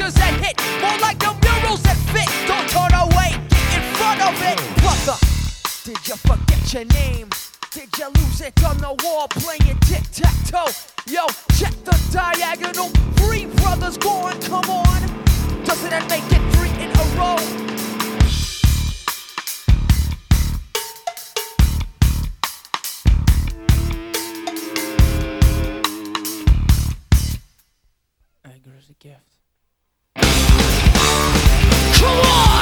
posters that hit, more like the murals that fit. Don't turn away, get in front of it. Brother, did you forget your name? Did you lose it on the wall playing tic-tac-toe? Yo, check the diagonal. 3 brothers gone, come on. Doesn't that make it 3 in a row? Anger is a gift. Come on!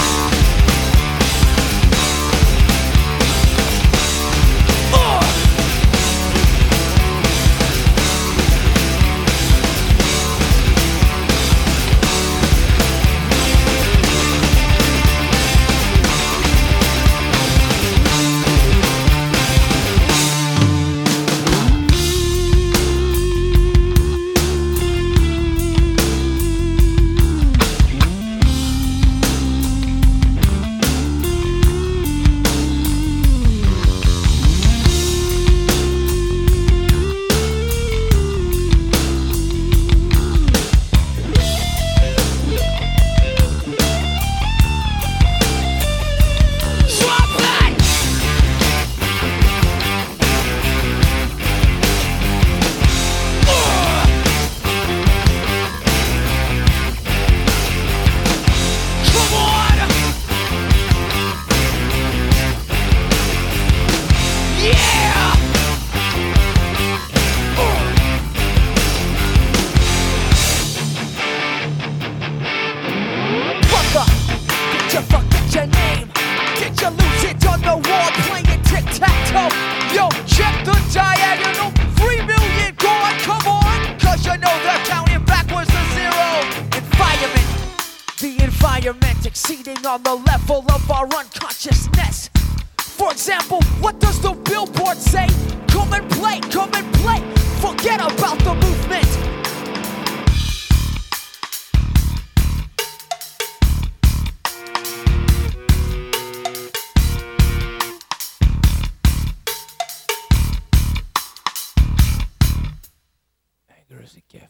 Exceeding on the level of our unconsciousness. For example, what does the billboard say? Come and play, forget about the movement. Anger is a gift.